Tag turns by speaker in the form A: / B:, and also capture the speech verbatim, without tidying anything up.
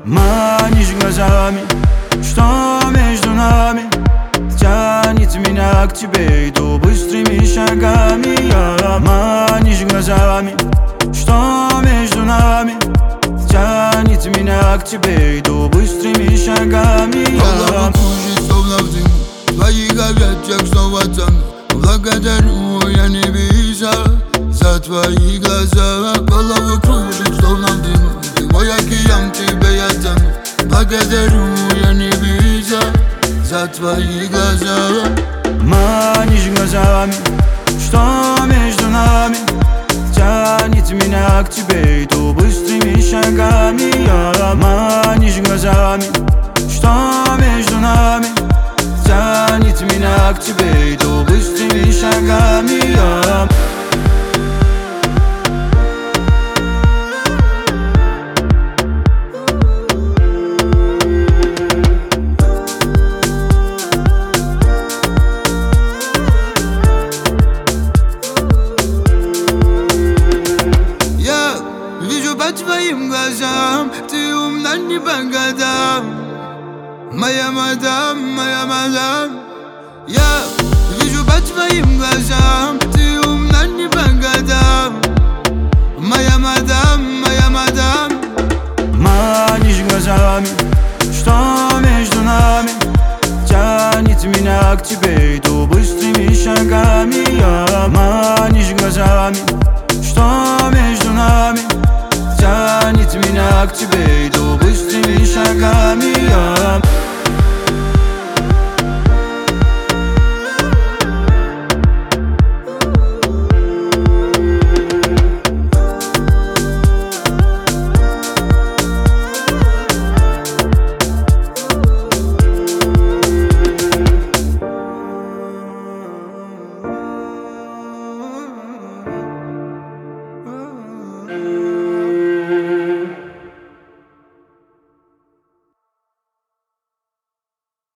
A: Манишь глазами, что между нами тянет меня к тебе, иду быстрыми шагами. Я манишь глазами, что между нами тянет меня к тебе, иду быстрыми шагами.
B: Голову кружит, словно в дыму, в твоих объятиях снова тону. Благодарю я небеса за твои глаза. Голову кружит, словно в дыму, ты мой океан, тебе я тону. Благодарю я небеса за твои глаза.
A: Манишь глазами, что между нами тянет меня к тебе, иду быстрыми шагами. Я манишь глазами, что между нами тянет меня к тебе, иду быстрыми шагами. Я
B: вижу по твоим глазам, ты умна не по годам. Моя мадам, моя мадам. Я вижу по твоим глазам, ты умна не по годам. Моя мадам, моя мадам.
A: манишь глазами, что между нами тянет меня к тебе, иду быстрыми шагами. Я манишь глазами, что между нами тянет меня к тебе, иду быстрыми шагами. Я